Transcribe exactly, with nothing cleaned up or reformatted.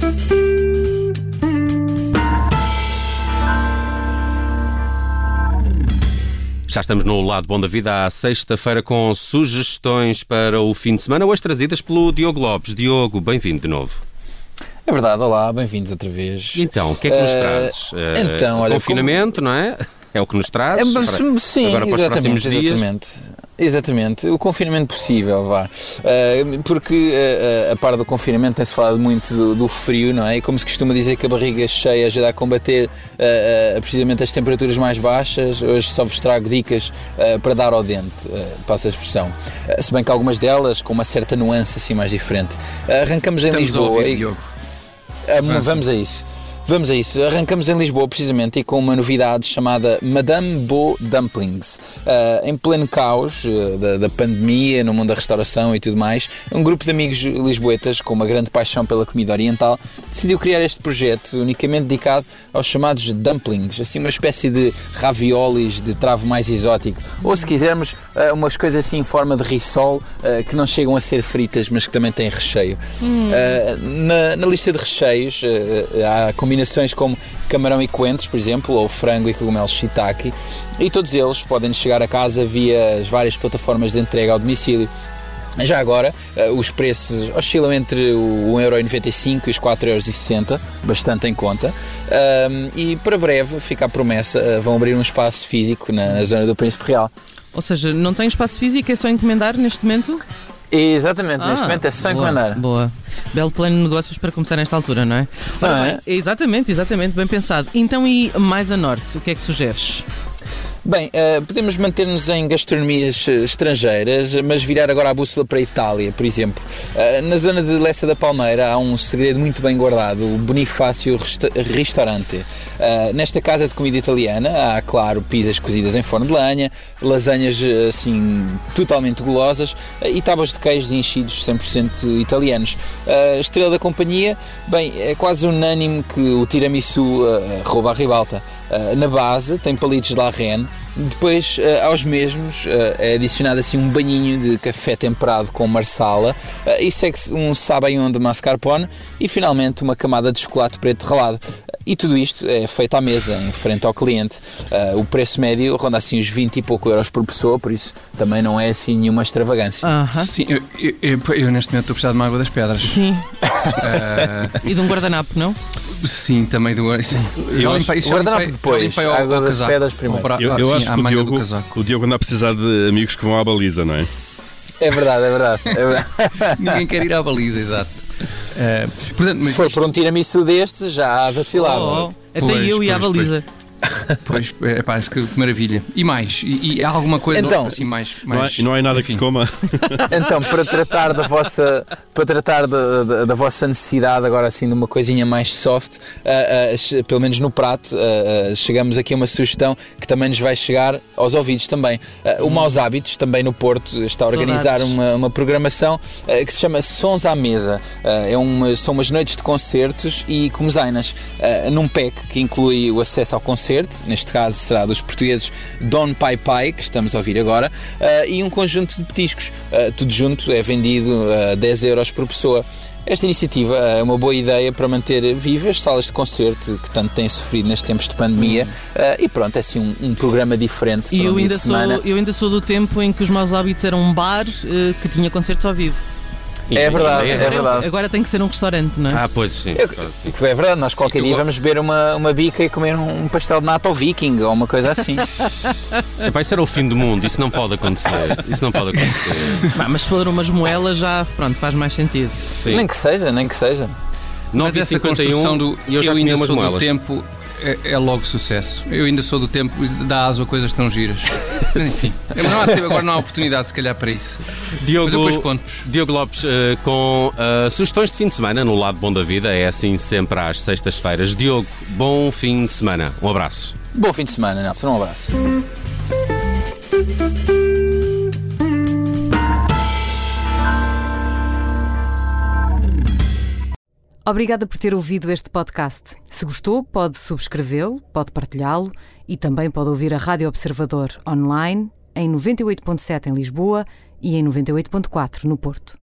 Já estamos no Lado Bom da Vida à sexta-feira com sugestões para o fim de semana, hoje trazidas pelo Diogo Lopes. Diogo, bem-vindo de novo. É verdade, olá, bem-vindos outra vez. Então, o que é que nos uh, trazes? Uh, então, olha, confinamento, como... não é? É o que nos traz? É, para, sim, agora para exatamente, os próximos exatamente. dias? Exatamente, o confinamento possível, vá. Uh, porque uh, a par do confinamento tem-se falado muito do, do frio, não é? E como se costuma dizer que a barriga cheia ajuda a combater uh, uh, precisamente as temperaturas mais baixas, hoje só vos trago dicas uh, para dar ao dente, uh, passa a expressão. Uh, se bem que algumas delas com uma certa nuance assim mais diferente. Uh, arrancamos em Estamos Lisboa. A ouvir, e... Diogo. Uh, vamos a isso. Vamos a isso. Arrancamos em Lisboa, precisamente, e com uma novidade chamada Madame Beau Dumplings. Uh, em pleno caos uh, da, da pandemia, no mundo da restauração e tudo mais, um grupo de amigos lisboetas, com uma grande paixão pela comida oriental, decidiu criar este projeto unicamente dedicado aos chamados dumplings, assim uma espécie de raviolis de travo mais exótico, ou se quisermos, uh, umas coisas assim em forma de rissol, uh, que não chegam a ser fritas, mas que também têm recheio. Hum. Uh, na, na lista de recheios, uh, há combinações como camarão e coentros, por exemplo, ou frango e cogumelos shiitake, e todos eles podem chegar a casa via as várias plataformas de entrega ao domicílio. Já agora, os preços oscilam entre o um euro e noventa e cinco e os quatro euros e sessenta, bastante em conta, e para breve, fica a promessa, vão abrir um espaço físico na, na zona do Príncipe Real. Ou seja, não tem espaço físico, é só encomendar neste momento? Exatamente, ah, neste momento é só encomendar. Boa, belo plano de negócios para começar nesta altura, não é? Não Ora, é? Bem, exatamente, exatamente, bem pensado. Então, e mais a norte, o que é que sugeres? Bem, uh, podemos manter-nos em gastronomias estrangeiras, mas virar agora a bússola para a Itália, por exemplo. Uh, na zona de Lessa da Palmeira há um segredo muito bem guardado, o Bonifácio Resta- Ristorante. Uh, nesta casa de comida italiana há, claro, pizzas cozidas em forno de lenha, lasanhas assim totalmente golosas uh, e tábuas de queijos enchidos cem por cento italianos. Uh, a estrela da companhia, bem, é quase unânime que o tiramisu uh, rouba a ribalta. Uh, na base tem palitos de la Reine, depois uh, aos mesmos uh, é adicionado assim um banhinho de café temperado com marsala uh, e segue-se um sabayon de mascarpone e finalmente uma camada de chocolate preto ralado. E tudo isto é feito à mesa, em frente ao cliente. Uh, o preço médio ronda assim os vinte e pouco euros por pessoa, por isso também não é assim nenhuma extravagância. Uh-huh. Sim, eu, eu, eu, eu neste momento estou a precisar de uma água das pedras. Sim. Uh, e de um guardanapo, não? Sim, também do guardanapo. O guardanapo depois, a água das pedras primeiro. Eu, eu sim, acho que o Diogo, o Diogo anda a precisar de amigos que vão à baliza, não é? É verdade, é verdade. É verdade. Ninguém quer ir à baliza, exato. Uh, portanto, mas Se for isto... por um tiramisu destes, já vacilava. Oh, oh. Até Pois, eu e a pois, baliza. Pois, é pá, que maravilha. E mais? E, e há alguma coisa então, assim mais... Não há, mais não há nada enfim. que se coma. Então, para tratar da vossa, para tratar da, da, da vossa necessidade, agora assim, de uma coisinha mais soft, uh, uh, pelo menos no prato, uh, uh, chegamos aqui a uma sugestão que também nos vai chegar aos ouvidos também. Uh, o Maus Hábitos, também no Porto, está a organizar uma, uma programação uh, que se chama Sons à Mesa. Uh, é uma, são umas noites de concertos e comezainas, uh, num pack que inclui o acesso ao concerto, neste caso será dos portugueses Don Pai Pai, que estamos a ouvir agora, uh, e um conjunto de petiscos. Uh, tudo junto é vendido a uh, dez euros por pessoa. Esta iniciativa é uma boa ideia para manter vivas as salas de concerto que tanto têm sofrido nestes tempos de pandemia, uh, e pronto, é assim um, um programa diferente E para um eu dia ainda, de sou, semana. eu ainda sou do tempo em que os Maus Hábitos eram um bar uh, que tinha concertos ao vivo. É verdade, é Agora, verdade. agora tem que ser um restaurante, não é? Ah, pois sim. Eu, claro, sim. é verdade, nós qualquer Sim, dia eu- vamos beber uma, uma bica e comer um pastel de nata ao viking ou uma coisa assim. Vai ser o fim do mundo, isso não pode acontecer. Isso não pode acontecer. Bah, mas se for umas moelas já, pronto, faz mais sentido. Sim. Nem que seja, nem que seja. Mas nove e essa cinquenta e um construção do e eu já eu comi ainda umas sou do moelas. tempo é, é logo sucesso. Eu ainda sou do tempo dá aso a coisas tão giras. Mas, enfim, mas não há, agora não há oportunidade se calhar para isso. Diogo, Mas eu depois conto-vos. Diogo Lopes, eh, com eh, sugestões de fim de semana no Lado Bom da Vida, é assim sempre às sextas-feiras. Diogo, bom fim de semana. Um abraço. Bom fim de semana, Nelson. Um abraço. Obrigada por ter ouvido este podcast. Se gostou, pode subscrevê-lo, pode partilhá-lo e também pode ouvir a Rádio Observador online em noventa e oito ponto sete em Lisboa e em noventa e oito ponto quatro no Porto.